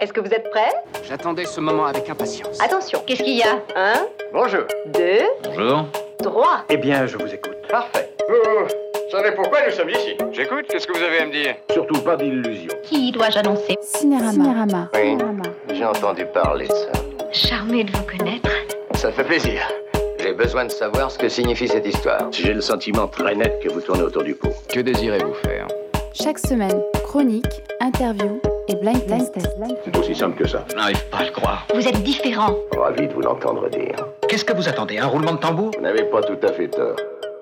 Est-ce que vous êtes prêts? J'attendais ce moment avec impatience. Attention, qu'est-ce qu'il y a? 1, Bonjour. 2, Bonjour. 3. Eh bien, je vous écoute. Parfait. Vous savez pourquoi nous sommes ici? J'écoute, qu'est-ce que vous avez à me dire? Surtout pas d'illusions. Qui dois-je annoncer? Cinérama. Oui, j'ai entendu parler de ça. Charmé de vous connaître. Ça fait plaisir. J'ai besoin de savoir ce que signifie cette histoire. J'ai le sentiment très net que vous tournez autour du pot. Que désirez-vous faire? Chaque semaine, chronique, interview et blind test. C'est aussi simple que ça. Je n'arrive pas à le croire. Vous êtes différent. Ravi de vous l'entendre dire. Qu'est-ce que vous attendez? Un roulement de tambour? Vous n'avez pas tout à fait tort.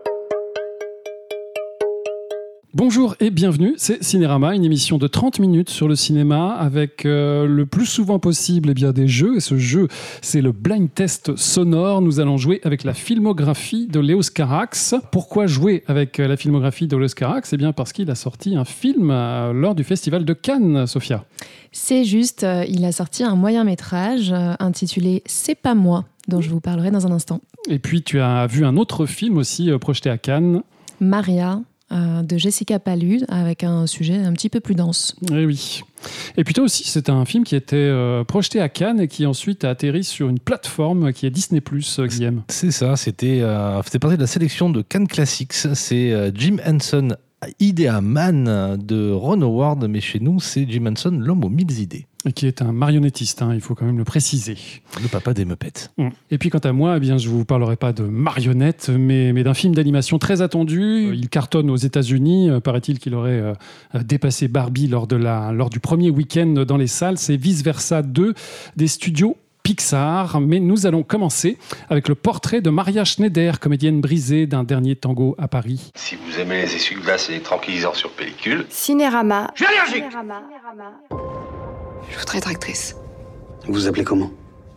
Bonjour et bienvenue, c'est Cinérama, une émission de 30 minutes sur le cinéma avec le plus souvent possible des jeux. Et ce jeu, c'est le blind test sonore. Nous allons jouer avec la filmographie de Leos Carax. Pourquoi jouer avec la filmographie de Leos Carax? Eh bien parce qu'il a sorti un film lors du Festival de Cannes, Sophia. C'est juste, il a sorti un moyen-métrage intitulé « C'est pas moi », dont je vous parlerai dans un instant. Et puis tu as vu un autre film aussi projeté à Cannes. Maria, de Jessica Palud, avec un sujet un petit peu plus dense. Eh oui. Et puis toi aussi, c'est un film qui était projeté à Cannes et qui ensuite a atterri sur une plateforme qui est Disney+, Guillaume. C'est ça, c'était partie de la sélection de Cannes Classics. C'est Jim Henson, Idea Man de Ron Howard, mais chez nous, c'est Jim Henson, l'homme aux 1000 idées. Et qui est un marionnettiste, il faut quand même le préciser. Le papa des Muppets. Et puis quant à moi, je ne vous parlerai pas de marionnettes, mais d'un film d'animation très attendu. Il cartonne aux États-Unis. Paraît-il qu'il aurait dépassé Barbie lors du premier week-end dans les salles. C'est Vice Versa 2 des studios Pixar. Mais nous allons commencer avec le portrait de Maria Schneider, comédienne brisée d'un dernier tango à Paris. Si vous aimez les essuie-glaces et les tranquillisants sur pellicule... Cinérama. Je suis allergique. Je voudrais être actrice. Vous vous appelez comment?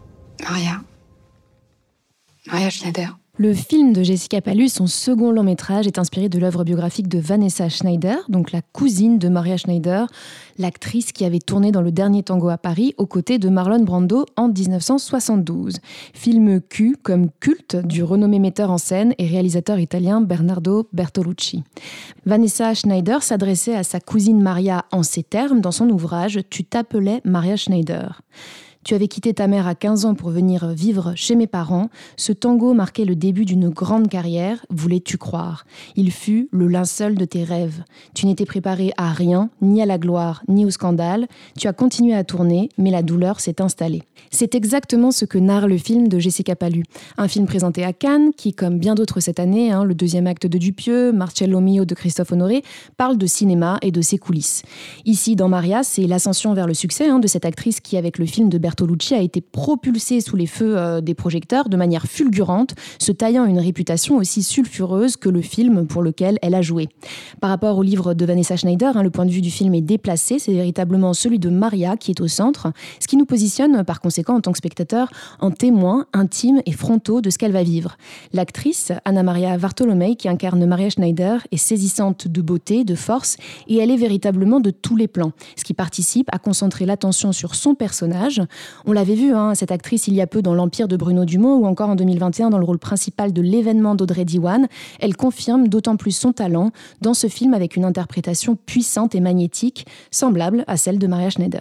Maria Schneider. Le film de Jessica Palud, son second long métrage, est inspiré de l'œuvre biographique de Vanessa Schneider, donc la cousine de Maria Schneider, l'actrice qui avait tourné dans Le Dernier Tango à Paris aux côtés de Marlon Brando en 1972. Film Q comme culte du renommé metteur en scène et réalisateur italien Bernardo Bertolucci. Vanessa Schneider s'adressait à sa cousine Maria en ces termes dans son ouvrage « Tu t'appelais Maria Schneider ». Tu avais quitté ta mère à 15 ans pour venir vivre chez mes parents. Ce tango marquait le début d'une grande carrière, voulais-tu croire. Il fut le linceul de tes rêves. Tu n'étais préparé à rien, ni à la gloire, ni au scandale. Tu as continué à tourner, mais la douleur s'est installée. C'est exactement ce que narre le film de Jessica Palud. Un film présenté à Cannes qui, comme bien d'autres cette année, le deuxième acte de Dupieux, Marcello Mio de Christophe Honoré, parle de cinéma et de ses coulisses. Ici, dans Maria, c'est l'ascension vers le succès de cette actrice qui, avec le film de Bertolucci, a été propulsée sous les feux des projecteurs de manière fulgurante, se taillant une réputation aussi sulfureuse que le film pour lequel elle a joué. Par rapport au livre de Vanessa Schneider, le point de vue du film est déplacé, c'est véritablement celui de Maria qui est au centre, ce qui nous positionne par conséquent en tant que spectateur en témoins intimes et frontaux de ce qu'elle va vivre. L'actrice, Anna Maria Bartolomei, qui incarne Maria Schneider, est saisissante de beauté, de force, et elle est véritablement de tous les plans, ce qui participe à concentrer l'attention sur son personnage. On l'avait vu, cette actrice, il y a peu dans L'Empire de Bruno Dumont, ou encore en 2021 dans le rôle principal de L'événement d'Audrey Diwan. Elle confirme d'autant plus son talent dans ce film avec une interprétation puissante et magnétique, semblable à celle de Maria Schneider.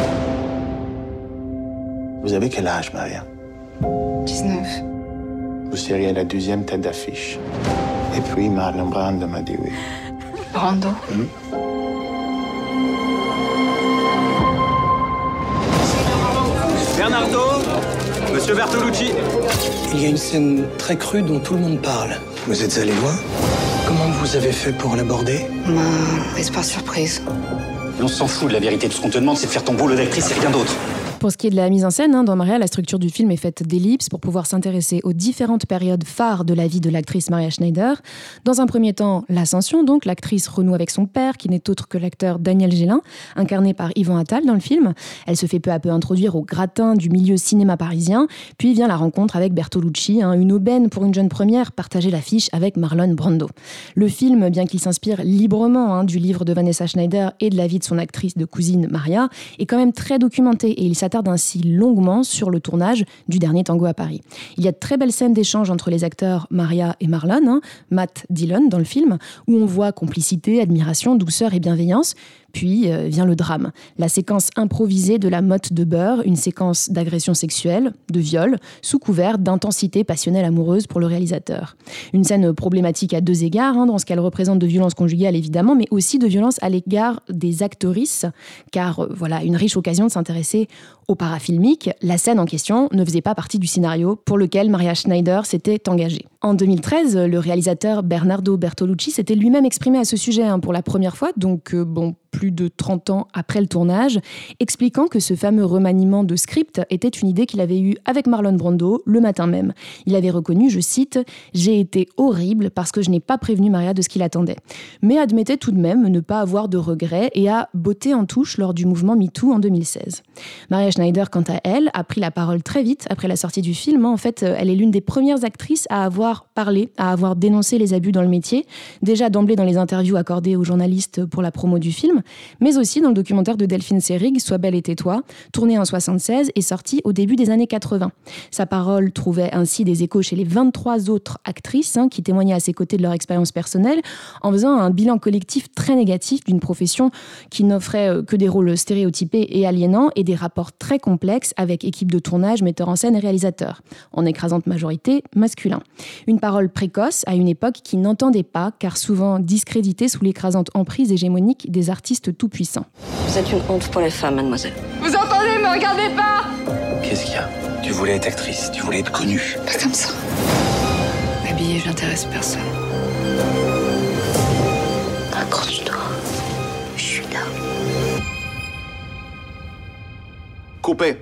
Vous avez quel âge, Maria? 19. Vous seriez la 12e tête d'affiche. Et puis Marlon Brando m'a dit oui. Brando? Bernardo, Monsieur Bertolucci. Il y a une scène très crue dont tout le monde parle. Vous êtes allé loin? Comment vous avez fait pour l'aborder? Prise par surprise. On s'en fout de la vérité. Tout ce qu'on te demande, c'est de faire ton boulot d'actrice et rien d'autre. Pour ce qui est de la mise en scène, dans Maria, la structure du film est faite d'ellipses pour pouvoir s'intéresser aux différentes périodes phares de la vie de l'actrice Maria Schneider. Dans un premier temps, l'ascension, donc l'actrice renoue avec son père, qui n'est autre que l'acteur Daniel Gélin, incarné par Yvan Attal dans le film. Elle se fait peu à peu introduire au gratin du milieu cinéma parisien, puis vient la rencontre avec Bertolucci, une aubaine pour une jeune première, partager l'affiche avec Marlon Brando. Le film, bien qu'il s'inspire librement du livre de Vanessa Schneider et de la vie de son actrice de cousine Maria, est quand même très documenté et il s'attarde ainsi longuement sur le tournage du Dernier Tango à Paris. Il y a de très belles scènes d'échange entre les acteurs Maria et Marlon, Matt Dillon dans le film, où on voit complicité, admiration, douceur et bienveillance. puis vient le drame. La séquence improvisée de la motte de beurre, une séquence d'agression sexuelle, de viol, sous couvert d'intensité passionnelle amoureuse pour le réalisateur. Une scène problématique à deux égards, dans ce qu'elle représente de violence conjugale évidemment, mais aussi de violence à l'égard des actrices, car voilà, une riche occasion de s'intéresser au parafilmique. La scène en question ne faisait pas partie du scénario pour lequel Maria Schneider s'était engagée. En 2013, le réalisateur Bernardo Bertolucci s'était lui-même exprimé à ce sujet pour la première fois, donc plus de 30 ans après le tournage, expliquant que ce fameux remaniement de script était une idée qu'il avait eue avec Marlon Brando le matin même. Il avait reconnu, je cite, « J'ai été horrible parce que je n'ai pas prévenu Maria de ce qu'il attendait », mais admettait tout de même ne pas avoir de regrets et a botté en touche lors du mouvement MeToo en 2016. Maria Schneider, quant à elle, a pris la parole très vite après la sortie du film. En fait, elle est l'une des premières actrices à avoir parlé, à avoir dénoncé les abus dans le métier, déjà d'emblée dans les interviews accordées aux journalistes pour la promo du film, mais aussi dans le documentaire de Delphine Seyrig, Sois belle et tais-toi, tourné en 1976 et sorti au début des années 80. Sa parole trouvait ainsi des échos chez les 23 autres actrices qui témoignaient à ses côtés de leur expérience personnelle, en faisant un bilan collectif très négatif d'une profession qui n'offrait que des rôles stéréotypés et aliénants et des rapports très complexes avec équipe de tournage, metteur en scène et réalisateur, en écrasante majorité masculin. Une parole précoce à une époque qui n'entendait pas, car souvent discréditée sous l'écrasante emprise hégémonique des artistes tout-puissants. Vous êtes une honte pour les femmes, mademoiselle. Vous entendez, me regardez pas! Qu'est-ce qu'il y a? Tu voulais être actrice, tu voulais être connue. Pas comme ça. Habillée, j'intéresse personne. Accroche-toi. Je suis là. Coupé.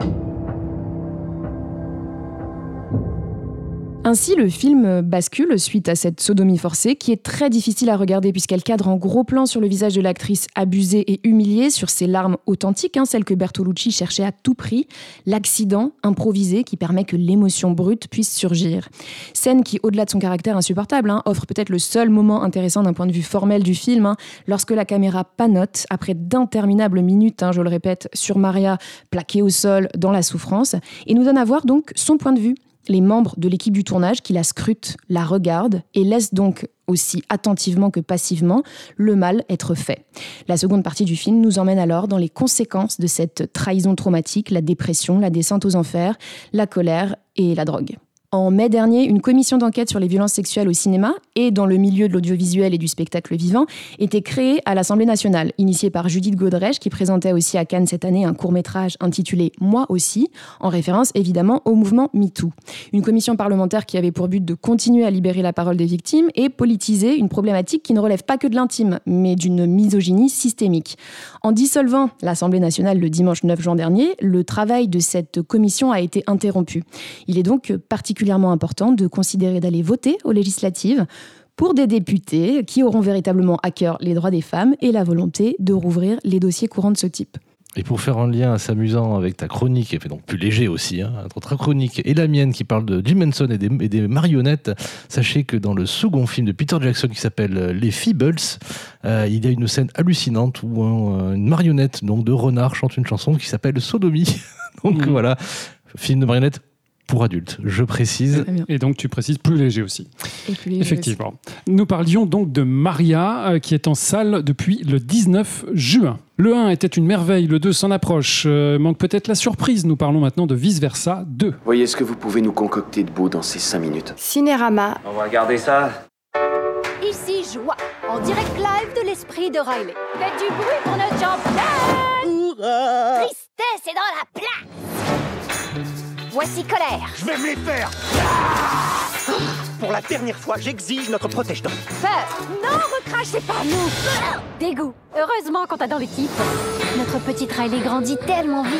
Ainsi, le film bascule suite à cette sodomie forcée qui est très difficile à regarder puisqu'elle cadre en gros plan sur le visage de l'actrice abusée et humiliée, sur ses larmes authentiques, celles que Bertolucci cherchait à tout prix, l'accident improvisé qui permet que l'émotion brute puisse surgir. Scène qui, au-delà de son caractère insupportable, offre peut-être le seul moment intéressant d'un point de vue formel du film, lorsque la caméra panote après d'interminables minutes, je le répète, sur Maria plaquée au sol dans la souffrance, et nous donne à voir donc son point de vue. Les membres de l'équipe du tournage qui la scrutent, la regardent et laissent donc aussi attentivement que passivement le mal être fait. La seconde partie du film nous emmène alors dans les conséquences de cette trahison traumatique, la dépression, la descente aux enfers, la colère et la drogue. En mai dernier, une commission d'enquête sur les violences sexuelles au cinéma et dans le milieu de l'audiovisuel et du spectacle vivant était créée à l'Assemblée nationale, initiée par Judith Godrèche, qui présentait aussi à Cannes cette année un court-métrage intitulé « Moi aussi », en référence évidemment au mouvement MeToo. Une commission parlementaire qui avait pour but de continuer à libérer la parole des victimes et politiser une problématique qui ne relève pas que de l'intime, mais d'une misogynie systémique. En dissolvant l'Assemblée nationale le dimanche 9 juin dernier, le travail de cette commission a été interrompu. Il est donc particulièrement important de considérer d'aller voter aux législatives pour des députés qui auront véritablement à cœur les droits des femmes et la volonté de rouvrir les dossiers courants de ce type. Et pour faire un lien assez amusant avec ta chronique, et donc plus léger aussi, entre ta chronique et la mienne qui parle de Jim Henson et des marionnettes, sachez que dans le second film de Peter Jackson qui s'appelle Les Feebles, il y a une scène hallucinante où une marionnette de renard chante une chanson qui s'appelle Sodomie. Donc voilà, film de marionnettes pour adultes, je précise. Et donc tu précises plus léger aussi. Et plus léger effectivement. Aussi. Nous parlions donc de Maria, qui est en salle depuis le 19 juin. Le 1 était une merveille, le 2 s'en approche. Manque peut-être la surprise. Nous parlons maintenant de Vice Versa 2. Voyez ce que vous pouvez nous concocter de beau dans ces 5 minutes. Cinérama. On va regarder ça. Ici Joie, en direct live de l'esprit de Riley. Faites du bruit pour notre champion. Hurrah! Tristesse est dans la place. Voici Colère. Je vais me les faire. Pour la dernière fois, j'exige notre protège-dents. Peur. Non, recrachez pas nous. Dégoût. Heureusement qu'on t'a dans l'équipe. Notre petite Riley grandit tellement vite.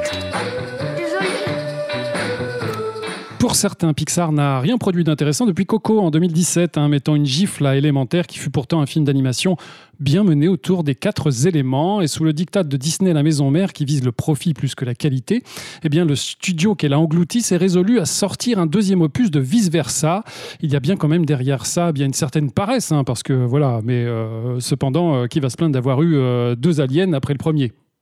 Désolée. Pour certains, Pixar n'a rien produit d'intéressant depuis Coco en 2017, mettant une gifle à Élémentaire, qui fut pourtant un film d'animation bien mené autour des 4 éléments. Et sous le diktat de Disney, la maison mère, qui vise le profit plus que la qualité, le studio qu'elle a englouti s'est résolu à sortir un deuxième opus de Vice Versa. Il y a bien quand même derrière ça une certaine paresse, parce que voilà, mais cependant, qui va se plaindre d'avoir eu 2 aliens après le premier ?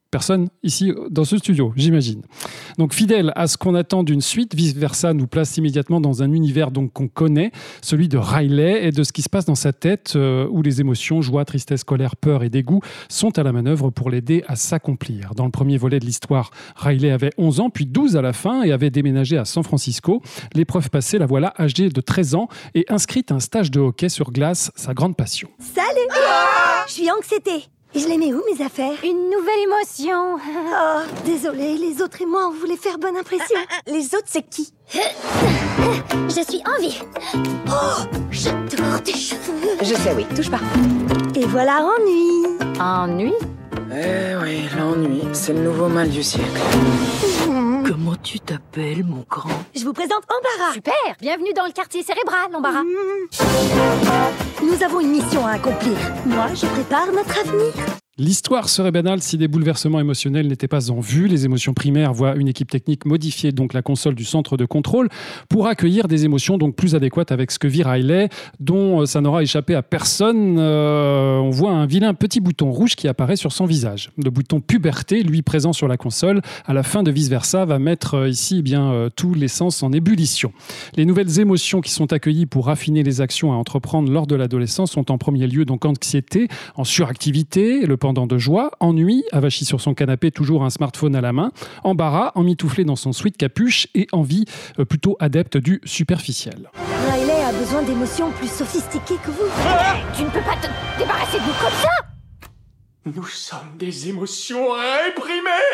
Personne ici dans ce studio, j'imagine. Donc fidèle à ce qu'on attend d'une suite, Vice Versa nous place immédiatement dans un univers donc qu'on connaît, celui de Riley et de ce qui se passe dans sa tête où les émotions, joie, tristesse, colère, peur et dégoût sont à la manœuvre pour l'aider à s'accomplir. Dans le premier volet de l'histoire, Riley avait 11 ans puis 12 à la fin et avait déménagé à San Francisco. L'épreuve passée, la voilà âgée de 13 ans et inscrite à un stage de hockey sur glace, sa grande passion. Salut! Je suis anxiété. Je les mets où, mes affaires? Une nouvelle émotion. Oh, désolée, les autres et moi, on voulait faire bonne impression. Les autres, c'est qui? Je suis Envie. Oh, j'adore tes cheveux. Je sais, oui, touche pas. Et voilà Ennui. Ennui? Eh oui, l'ennui, c'est le nouveau mal du siècle. Comment tu t'appelles, mon grand? Je vous présente Embarras. Super, bienvenue dans le quartier cérébral, Embarras. Nous avons une mission à accomplir. Moi, je prépare notre avenir. L'histoire serait banale si des bouleversements émotionnels n'étaient pas en vue. Les émotions primaires voient une équipe technique modifier donc la console du centre de contrôle pour accueillir des émotions donc plus adéquates avec ce que vit Riley, dont ça n'aura échappé à personne. On voit un vilain petit bouton rouge qui apparaît sur son visage. Le bouton puberté, lui présent sur la console, à la fin de Vice Versa, va mettre ici tous les sens en ébullition. Les nouvelles émotions qui sont accueillies pour raffiner les actions à entreprendre lors de l'adolescence sont en premier lieu donc anxiété, en suractivité, le pendant de joie, ennui, avachi sur son canapé, toujours un smartphone à la main, embarras, emmitouflé dans son sweat capuche et envie plutôt adepte du superficiel. Riley a besoin d'émotions plus sophistiquées que vous. Tu ne peux pas te débarrasser de nous comme ça. Nous sommes des émotions réprimées.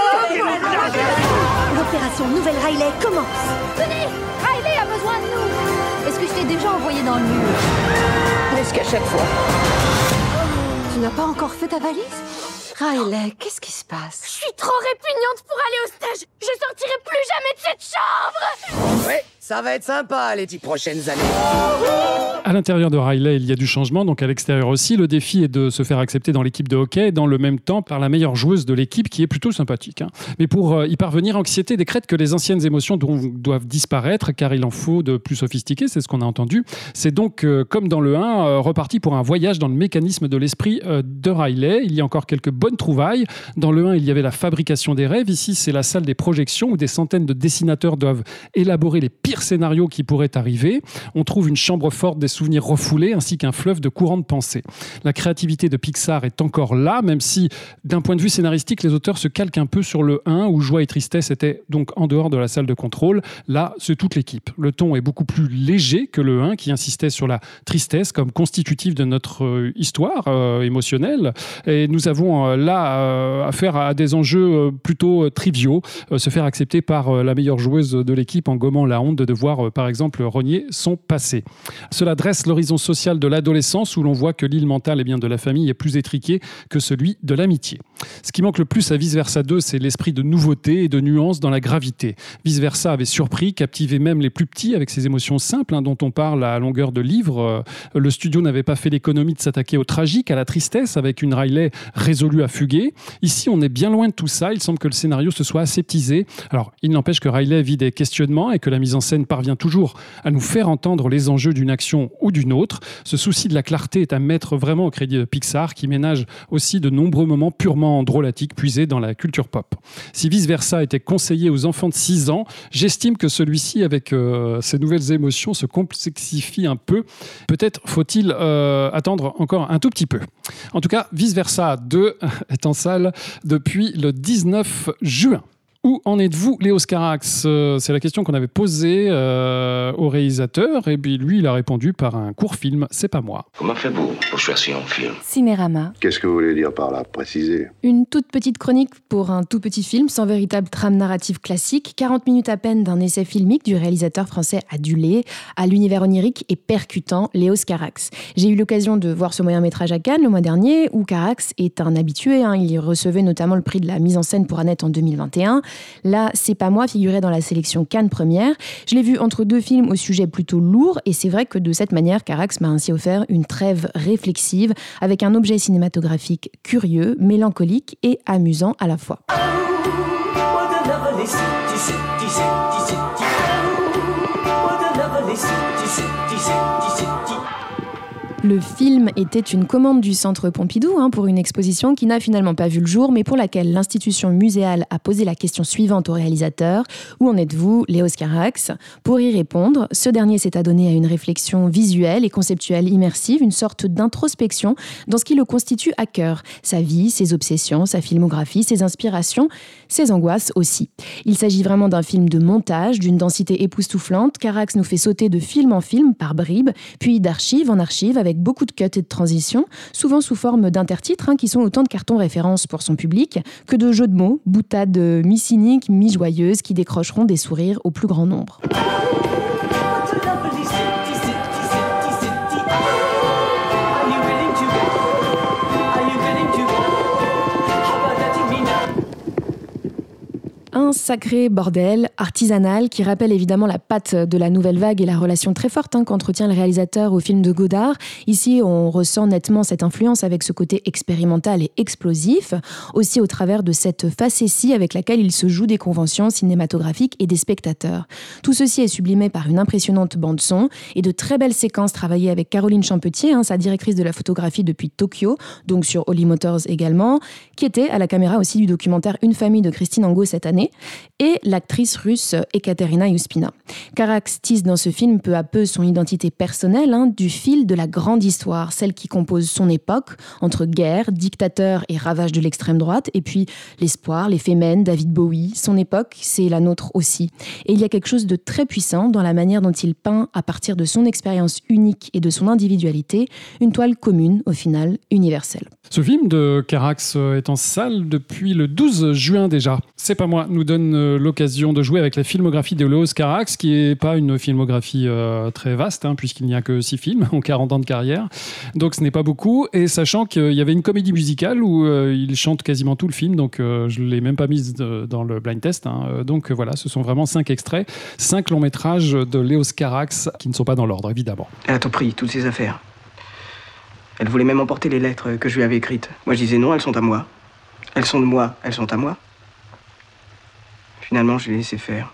L'opération Nouvelle Riley commence. Venez, Riley a besoin de nous. Est-ce que je t'ai déjà envoyé dans le mur? Presque à chaque fois. Tu n'as pas encore fait ta valise? Riley, qu'est-ce qui se passe? Je suis trop répugnante pour aller au stage. Je sortirai plus jamais de cette chambre. Ouais, ça va être sympa les 10 prochaines années. À l'intérieur de Riley, il y a du changement, donc à l'extérieur aussi. Le défi est de se faire accepter dans l'équipe de hockey, dans le même temps par la meilleure joueuse de l'équipe, qui est plutôt sympathique. Mais pour y parvenir, anxiété décrète que les anciennes émotions doivent disparaître, car il en faut de plus sophistiqués, c'est ce qu'on a entendu. C'est donc, comme dans le 1, reparti pour un voyage dans le mécanisme de l'esprit de Riley. Il y a encore quelques bonnes trouvailles. Dans le 1, il y avait la fabrication des rêves. Ici, c'est la salle des projections, où des centaines de dessinateurs doivent élaborer les pires scénarios qui pourraient arriver. On trouve une chambre forte des souvenirs refoulés ainsi qu'un fleuve de courants de pensée. La créativité de Pixar est encore là, même si d'un point de vue scénaristique, les auteurs se calquent un peu sur le 1 où joie et tristesse étaient donc en dehors de la salle de contrôle. Là, c'est toute l'équipe. Le ton est beaucoup plus léger que le 1 qui insistait sur la tristesse comme constitutive de notre histoire émotionnelle. Et nous avons là affaire à des enjeux plutôt triviaux. Se faire accepter par la meilleure joueuse de l'équipe en gommant la honte de devoir, par exemple, renier son passé. Cela dresse l'horizon social de l'adolescence où l'on voit que l'île mentale de la famille est plus étriquée que celui de l'amitié. Ce qui manque le plus à Vice Versa 2, c'est l'esprit de nouveauté et de nuance dans la gravité. Vice Versa avait surpris, captivé même les plus petits avec ses émotions simples dont on parle à longueur de livre. Le studio n'avait pas fait l'économie de s'attaquer au tragique, à la tristesse, avec une Riley résolue à fuguer. Ici, on est bien loin de tout ça. Il semble que le scénario se soit aseptisé. Alors, il n'empêche que Riley vit des questionnements et que la mise en scène parvient toujours à nous faire entendre les enjeux d'une action ou d'une autre. Ce souci de la clarté est à mettre vraiment au crédit de Pixar, qui ménage aussi de nombreux moments purement drôlatiques puisés dans la culture pop. Si Vice Versa était conseillé aux enfants de 6 ans, j'estime que celui-ci, avec ses nouvelles émotions, se complexifie un peu. Peut-être faut-il attendre encore un tout petit peu. En tout cas, Vice Versa 2 est en salle depuis le 19 juin. Où en êtes-vous, Léos Carax? C'est la question qu'on avait posée au réalisateur, et puis lui, il a répondu par un court film, C'est pas moi. Comment faites-vous pour choisir un film? Cinérama. Qu'est-ce que vous voulez dire par là? Préciser. Une toute petite chronique pour un tout petit film, sans véritable trame narrative classique, 40 minutes à peine d'un essai filmique du réalisateur français adulé, à l'univers onirique et percutant, Léos Carax. J'ai eu l'occasion de voir ce moyen-métrage à Cannes le mois dernier, où Carax est un habitué. Il y recevait notamment le prix de la mise en scène pour Annette en 2021. Là, C'est pas moi figurait dans la sélection Cannes première. Je l'ai vu entre deux films au sujet plutôt lourd, et c'est vrai que de cette manière, Carax m'a ainsi offert une trêve réflexive avec un objet cinématographique curieux, mélancolique et amusant à la fois. Le film était une commande du Centre Pompidou pour une exposition qui n'a finalement pas vu le jour, mais pour laquelle l'institution muséale a posé la question suivante au réalisateur. Où en êtes-vous, Léos Carax ? Pour y répondre, ce dernier s'est adonné à une réflexion visuelle et conceptuelle immersive, une sorte d'introspection dans ce qui le constitue à cœur. Sa vie, ses obsessions, sa filmographie, ses inspirations, ses angoisses aussi. Il s'agit vraiment d'un film de montage, d'une densité époustouflante. Carax nous fait sauter de film en film, par bribes, puis d'archive en archive, avec beaucoup de cuts et de transitions, souvent sous forme d'intertitres, qui sont autant de cartons références pour son public, que de jeux de mots, boutades mi-cyniques, mi-joyeuses, qui décrocheront des sourires au plus grand nombre. Un sacré bordel artisanal qui rappelle évidemment la patte de la nouvelle vague et la relation très forte qu'entretient le réalisateur au film de Godard. Ici, on ressent nettement cette influence avec ce côté expérimental et explosif, aussi au travers de cette facétie avec laquelle il se joue des conventions cinématographiques et des spectateurs. Tout ceci est sublimé par une impressionnante bande-son et de très belles séquences travaillées avec Caroline Champetier, sa directrice de la photographie depuis Tokyo, donc sur Holly Motors également, qui était à la caméra aussi du documentaire Une famille de Christine Angot cette année, et l'actrice russe Ekaterina Yuspina. Carax tisse dans ce film peu à peu son identité personnelle, du fil de la grande histoire, celle qui compose son époque, entre guerre, dictateur et ravage de l'extrême droite, et puis l'espoir, les Femen, David Bowie. Son époque, c'est la nôtre aussi. Et il y a quelque chose de très puissant dans la manière dont il peint, à partir de son expérience unique et de son individualité, une toile commune, au final, universelle. Ce film de Carax est en salle depuis le 12 juin déjà. C'est pas moi, nous donne l'occasion de jouer avec la filmographie de Léos Carax, qui n'est pas une filmographie très vaste, puisqu'il n'y a que 6 films en 40 ans de carrière. Donc ce n'est pas beaucoup. Et sachant qu'il y avait une comédie musicale où il chante quasiment tout le film, donc je ne l'ai même pas mise dans le blind test. Donc voilà, ce sont vraiment 5 extraits, 5 longs métrages de Léos Carax, qui ne sont pas dans l'ordre, évidemment. Elle a tout pris, toutes ses affaires. Elle voulait même emporter les lettres que je lui avais écrites. Moi, je disais non, elles sont à moi. Elles sont de moi, elles sont à moi. Finalement, je l'ai laissé faire.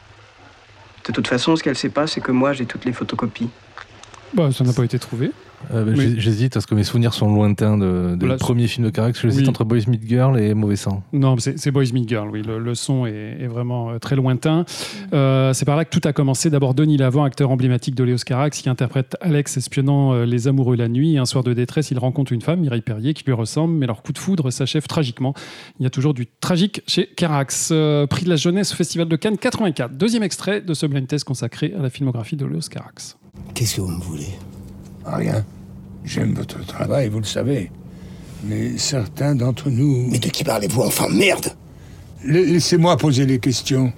De toute façon, ce qu'elle sait pas, c'est que moi, j'ai toutes les photocopies. Ça n'a pas été trouvé. J'hésite parce que mes souvenirs sont lointains du premier film de Carax. J'hésite entre Boys Meet Girl et Mauvais Sang. Non, c'est Boys Meet Girl, oui. Le son est vraiment très lointain. C'est par là que tout a commencé. D'abord, Denis Lavant, acteur emblématique de Léos Carax, qui interprète Alex espionnant les amoureux la nuit. Un soir de détresse, il rencontre une femme, Mireille Perrier, qui lui ressemble, mais leur coup de foudre s'achève tragiquement. Il y a toujours du tragique chez Carax. Prix de la jeunesse au Festival de Cannes 84. Deuxième extrait de ce blind test consacré à la filmographie de Léos Carax. Qu'est-ce que vous me voulez ? Rien. J'aime votre travail, vous le savez. Mais certains d'entre nous... Mais de qui parlez-vous, enfin, merde ? Laissez-moi poser les questions.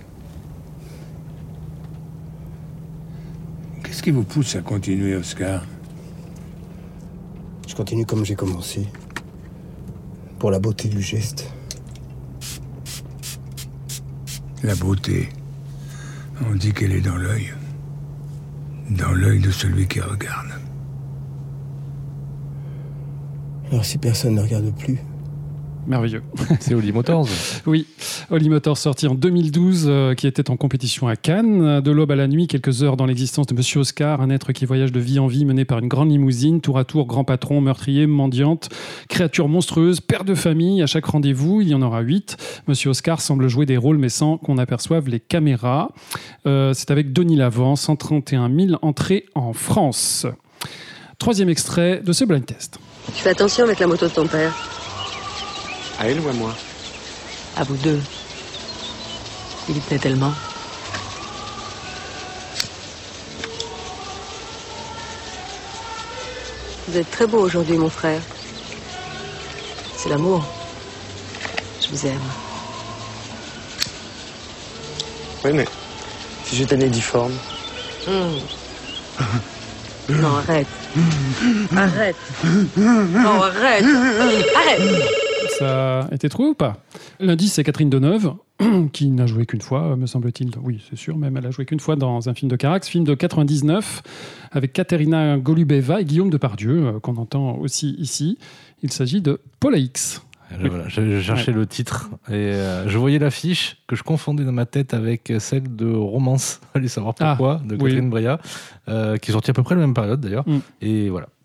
Qu'est-ce qui vous pousse à continuer, Oscar ? Je continue comme j'ai commencé. Pour la beauté du geste. La beauté, on dit qu'elle est dans l'œil. Dans l'œil de celui qui regarde. Alors si personne ne regarde plus... Merveilleux. C'est Holly Motors. Oui, Holly Motors, sorti en 2012, qui était en compétition à Cannes. De l'aube à la nuit, quelques heures dans l'existence de Monsieur Oscar, un être qui voyage de vie en vie mené par une grande limousine, tour à tour grand patron, meurtrier, mendiante, créature monstrueuse, père de famille. À chaque rendez-vous, il y en aura 8. Monsieur Oscar semble jouer des rôles, mais sans qu'on aperçoive les caméras. C'est avec Denis Lavant, 131 000 entrées en France. Troisième extrait de ce blind test. Tu fais attention avec la moto de ton père. À elle ou à moi ? À vous deux. Il y tenait tellement. Vous êtes très beau aujourd'hui, mon frère. C'est l'amour. Je vous aime. Oui, mais si j'étais né difforme. Non, arrête. Arrête. Non, arrête. Arrête. Ça a été trouvé ou pas ? L'indice, c'est Catherine Deneuve, qui n'a joué qu'une fois, me semble-t-il. Oui, c'est sûr, même elle a joué qu'une fois dans un film de Carax, film de 99, avec Katerina Golubeva et Guillaume Depardieu, qu'on entend aussi ici. Il s'agit de Paula X. Voilà, je cherchais le titre et je voyais l'affiche que je confondais dans ma tête avec celle de Romance, allez savoir pourquoi, de Catherine Breillat, qui est sortie à peu près à la même période d'ailleurs. Et voilà.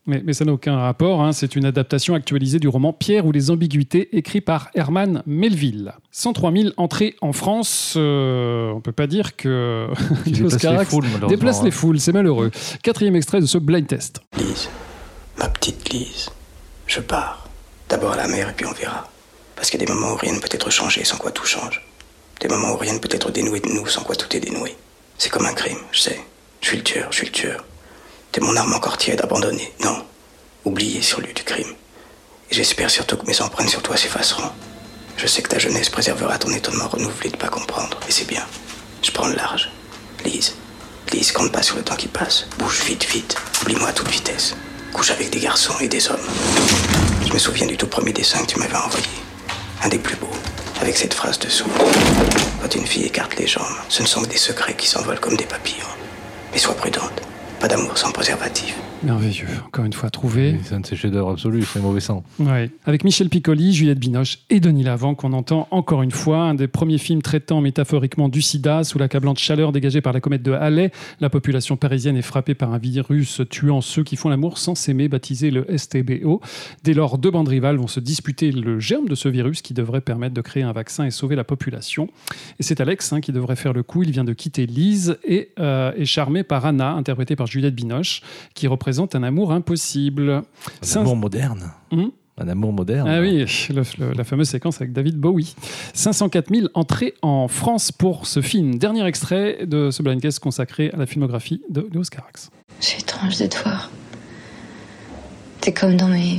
Mais ça n'a aucun rapport, hein. C'est une adaptation actualisée du roman Pierre ou les ambiguïtés, écrit par Herman Melville. 103 000 entrées en France, on peut pas dire que Léos Carax déplace les foules, c'est malheureux. 4e extrait de ce blind test. Lise, ma petite Lise, je pars. D'abord à la mer et puis on verra. Parce qu'il y a des moments où rien ne peut être changé sans quoi tout change. Des moments où rien ne peut être dénoué de nous sans quoi tout est dénoué. C'est comme un crime, je sais. Je suis le tueur. T'es mon arme encore tiède, abandonnée. Non, oubliée sur le lieu du crime. Et j'espère surtout que mes empreintes sur toi s'effaceront. Je sais que ta jeunesse préservera ton étonnement renouvelé de pas comprendre. Et c'est bien. Je prends le large. Lise, compte pas sur le temps qui passe. Bouge vite. Oublie-moi à toute vitesse. Couche avec des garçons et des hommes. Je me souviens du tout premier dessin que tu m'avais envoyé. Un des plus beaux. Avec cette phrase dessous. Quand une fille écarte les jambes, ce ne sont que des secrets qui s'envolent comme des papillons. Mais sois prudente. Pas d'amour sans préservatif. Merveilleux, encore une fois trouvé. C'est un de ses chefs-d'œuvre absolus, c'est mauvais sang. Ouais. Avec Michel Piccoli, Juliette Binoche et Denis Lavant, qu'on entend encore une fois, un des premiers films traitant métaphoriquement du sida. Sous l'accablante chaleur dégagée par la comète de Halley, la population parisienne est frappée par un virus tuant ceux qui font l'amour sans s'aimer, baptisé le STBO. Dès lors, 2 bandes rivales vont se disputer le germe de ce virus qui devrait permettre de créer un vaccin et sauver la population. Et c'est Alex qui devrait faire le coup. Il vient de quitter Lise et est charmé par Anna, interprétée par Juliette Binoche, qui représente un amour impossible. Un amour moderne. Un amour moderne. Ah oui, la fameuse séquence avec David Bowie. 504 000 entrées en France pour ce film. Dernier extrait de ce blind test consacré à la filmographie de Léos Carax. C'est étrange de te voir. T'es comme dans mes...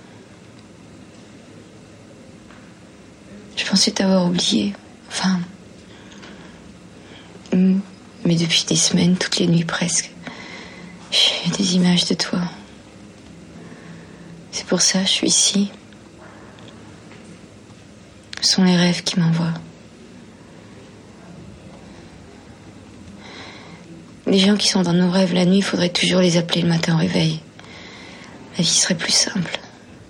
Je pensais t'avoir oublié. Enfin... Mais depuis des semaines, toutes les nuits presque, j'ai des images de toi. C'est pour ça que je suis ici. Ce sont les rêves qui m'envoient. Les gens qui sont dans nos rêves la nuit, il faudrait toujours les appeler le matin au réveil. La vie serait plus simple.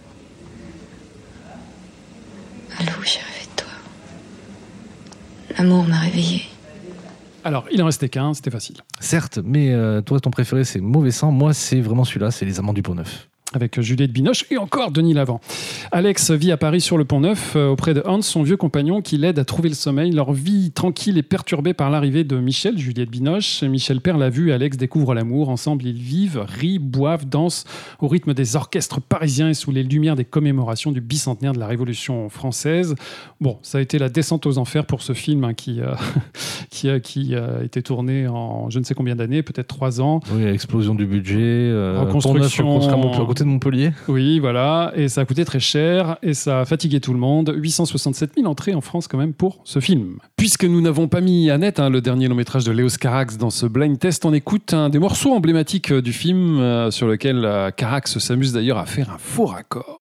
Allô, j'ai rêvé de toi. L'amour m'a réveillée. Alors, il en restait qu'un, c'était facile. Certes, mais toi, ton préféré, c'est Mauvais sang. Moi, c'est vraiment celui-là, c'est Les Amants du Pont-Neuf. Avec Juliette Binoche et encore Denis Lavant. Alex vit à Paris sur le Pont-Neuf auprès de Hans, son vieux compagnon, qui l'aide à trouver le sommeil. Leur vie tranquille est perturbée par l'arrivée de Michel, Juliette Binoche. Michel perd la vue et Alex découvre l'amour. Ensemble, ils vivent, rient, boivent, dansent au rythme des orchestres parisiens et sous les lumières des commémorations du bicentenaire de la Révolution française. Bon, ça a été la descente aux enfers pour ce film qui a été tourné en je ne sais combien d'années, peut-être 3 ans. Oui, explosion du budget, reconstruction à côté de Montpellier. Oui, voilà, et ça a coûté très cher et ça a fatigué tout le monde. 867 000 entrées en France quand même pour ce film. Puisque nous n'avons pas mis à net le dernier long métrage de Léos Carax dans ce blind test, on écoute un des morceaux emblématiques du film sur lequel Carax s'amuse d'ailleurs à faire un faux raccord.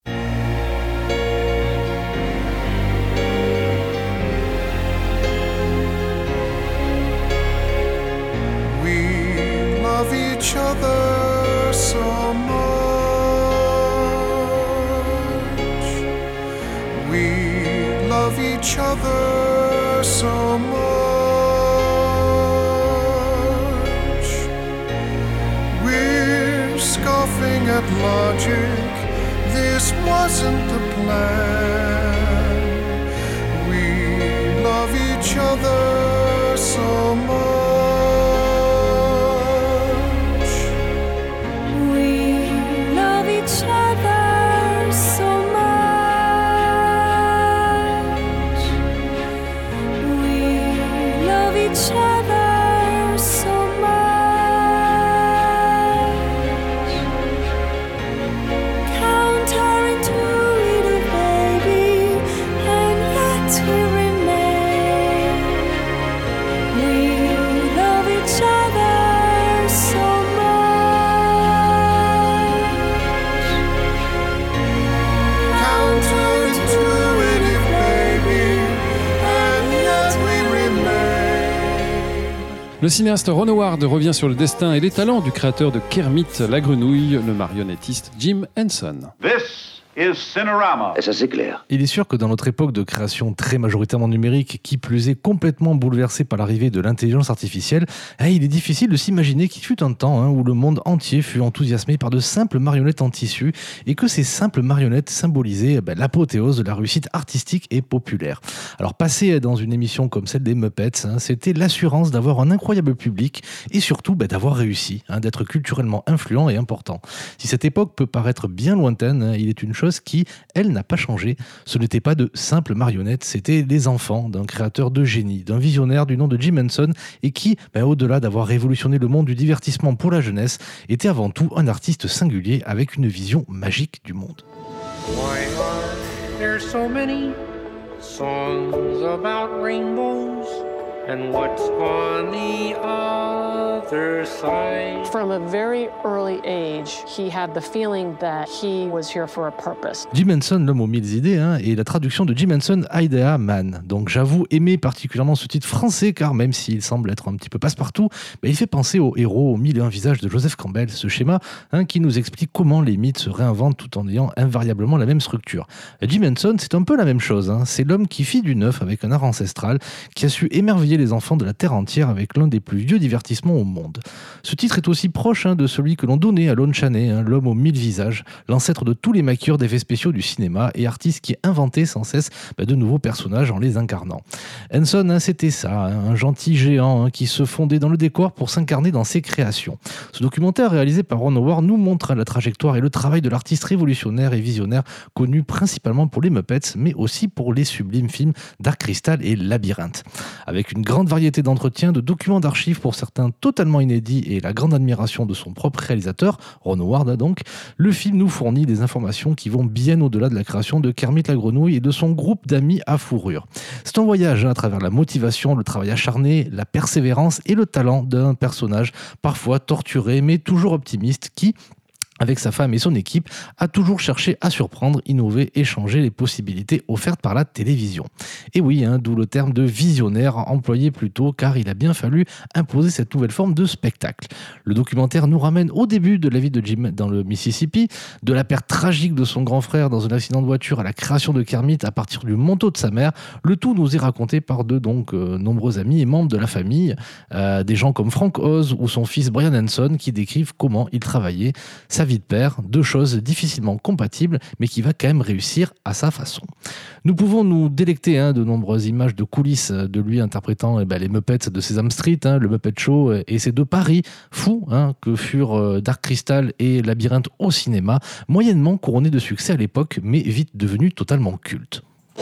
We love each other so much. We love each other so much. We're scoffing at logic. This wasn't the plan. We love each other so much. We love each other so much. Each other so much. Counterintuitive, baby, and yet we remain. We love each other so much. Counterintuitive, baby, and yet we remain. Le cinéaste Ron Howard revient sur le destin et les talents du créateur de Kermit la grenouille, le marionnettiste Jim Henson. This is Cinerama. Et ça, c'est clair. Il est sûr que dans notre époque de création très majoritairement numérique, qui plus est complètement bouleversée par l'arrivée de l'intelligence artificielle, il est difficile de s'imaginer qu'il fut un temps où le monde entier fut enthousiasmé par de simples marionnettes en tissu et que ces simples marionnettes symbolisaient l'apothéose de la réussite artistique et populaire. Alors passer dans une émission comme celle des Muppets, c'était l'assurance d'avoir un incroyable public et surtout d'avoir réussi, d'être culturellement influent et important. Si cette époque peut paraître bien lointaine, il est une chose qui, elle, n'a pas changé. Ce n'était pas de simples marionnettes, c'était les enfants d'un créateur de génie, d'un visionnaire du nom de Jim Henson et qui, au-delà d'avoir révolutionné le monde du divertissement pour la jeunesse, était avant tout un artiste singulier avec une vision magique du monde. Why are there so many songs about rainbows? And what's on the other side? From a very early age, he had the feeling that he was here for a purpose. Jim Henson, l'homme aux mille idées, et la traduction de Jim Henson, Idea Man. Donc j'avoue aimer particulièrement ce titre français, car même s'il semble être un petit peu passe-partout, il fait penser au héros aux mille et un visages de Joseph Campbell, ce schéma qui nous explique comment les mythes se réinventent tout en ayant invariablement la même structure. Jim Henson, c'est un peu la même chose. C'est l'homme qui fit du neuf avec un art ancestral, qui a su émerveiller les enfants de la terre entière avec l'un des plus vieux divertissements au monde. Ce titre est aussi proche de celui que l'on donnait à Lon Chaney, l'homme aux mille visages, l'ancêtre de tous les maquilleurs d'effets spéciaux du cinéma et artiste qui inventait sans cesse de nouveaux personnages en les incarnant. Henson, c'était ça, un gentil géant qui se fondait dans le décor pour s'incarner dans ses créations. Ce documentaire réalisé par Ron Howard nous montre la trajectoire et le travail de l'artiste révolutionnaire et visionnaire connu principalement pour les Muppets, mais aussi pour les sublimes films Dark Crystal et Labyrinthe. Avec une grande variété d'entretiens, de documents d'archives pour certains totalement inédits et la grande admiration de son propre réalisateur, Ron Howard donc, le film nous fournit des informations qui vont bien au-delà de la création de Kermit la grenouille et de son groupe d'amis à fourrure. C'est un voyage à travers la motivation, le travail acharné, la persévérance et le talent d'un personnage parfois torturé mais toujours optimiste qui, avec sa femme et son équipe, a toujours cherché à surprendre, innover et changer les possibilités offertes par la télévision. Et oui, d'où le terme de visionnaire employé plus tôt, car il a bien fallu imposer cette nouvelle forme de spectacle. Le documentaire nous ramène au début de la vie de Jim dans le Mississippi, de la perte tragique de son grand frère dans un accident de voiture à la création de Kermit à partir du manteau de sa mère. Le tout nous est raconté par de nombreux amis et membres de la famille, des gens comme Frank Oz ou son fils Brian Henson qui décrivent comment il travaillait, sa vie de père, deux choses difficilement compatibles, mais qui va quand même réussir à sa façon. Nous pouvons nous délecter de nombreuses images de coulisses de lui interprétant les Muppets de Sesame Street, le Muppet Show et ces deux paris fous que furent Dark Crystal et Labyrinthe au cinéma, moyennement couronnés de succès à l'époque, mais vite devenus totalement cultes.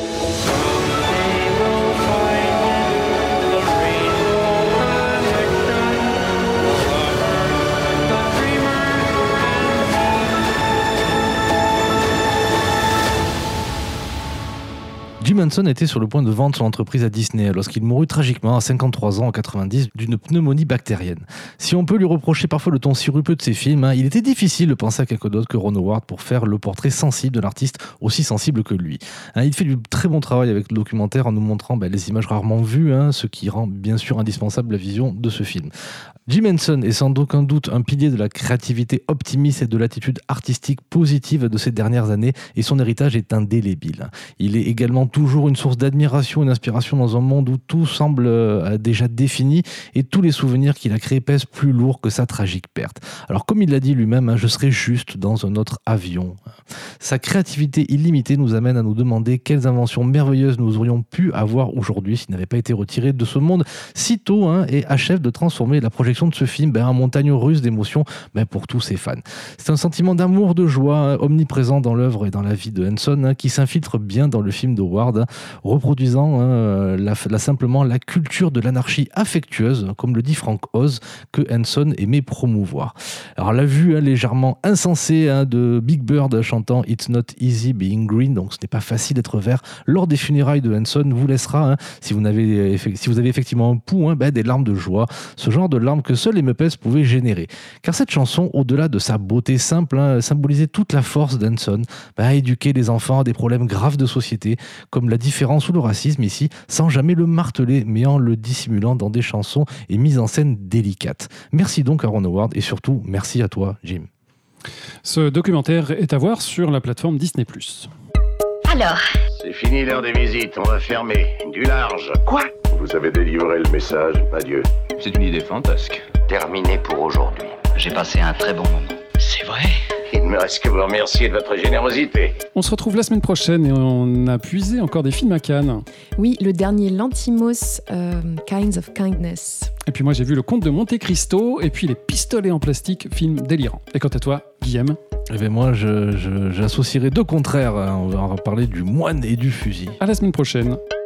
Jim Henson était sur le point de vendre son entreprise à Disney lorsqu'il mourut tragiquement à 53 ans en 90 d'une pneumonie bactérienne. Si on peut lui reprocher parfois le ton sirupeux de ses films, il était difficile de penser à quelque d'autre que Ron Howard pour faire le portrait sensible d'un artiste aussi sensible que lui. Il fait du très bon travail avec le documentaire en nous montrant les images rarement vues, ce qui rend bien sûr indispensable la vision de ce film. Jim Henson est sans aucun doute un pilier de la créativité optimiste et de l'attitude artistique positive de ces dernières années et son héritage est indélébile. Il est également toujours une source d'admiration et d'inspiration dans un monde où tout semble déjà défini et tous les souvenirs qu'il a créés pèsent plus lourd que sa tragique perte. Alors comme il l'a dit lui-même, je serais juste dans un autre avion. Sa créativité illimitée nous amène à nous demander quelles inventions merveilleuses nous aurions pu avoir aujourd'hui s'il n'avait pas été retiré de ce monde si tôt et achève de transformer la projection de ce film en montagne russe d'émotions pour tous ses fans. C'est un sentiment d'amour, de joie omniprésent dans l'œuvre et dans la vie de Henson qui s'infiltre bien dans le film d'Howard, reproduisant simplement la culture de l'anarchie affectueuse, comme le dit Frank Oz, que Henson aimait promouvoir. Alors la vue légèrement insensée de Big Bird chantant It's not easy being green, donc ce n'est pas facile d'être vert, lors des funérailles de Henson vous laissera, si vous avez effectivement un pouls, des larmes de joie, ce genre de larmes que seuls les Muppets pouvaient générer. Car cette chanson, au-delà de sa beauté simple, symbolisait toute la force d'Henson à éduquer les enfants à des problèmes graves de société, comme la différence ou le racisme ici, sans jamais le marteler, mais en le dissimulant dans des chansons et mises en scène délicates. Merci donc à Ron Howard et surtout, merci à toi, Jim. Ce documentaire est à voir sur la plateforme Disney+. Alors, c'est fini l'heure des visites, on va fermer. Du large. Quoi? Vous avez délivré le message, adieu. C'est une idée fantasque. Terminé pour aujourd'hui. J'ai passé un très bon moment. C'est vrai? Il ne me reste que vous remercier de votre générosité. On se retrouve la semaine prochaine et on a puisé encore des films à Cannes. Oui, le dernier Lanthimos, Kinds of Kindness. Et puis moi j'ai vu Le Comte de Monte Cristo et puis Les Pistolets en plastique, film délirant. Et quant à toi, Guillaume? Eh bien moi j'associerai deux contraires. On va parler du moine et du fusil. À la semaine prochaine.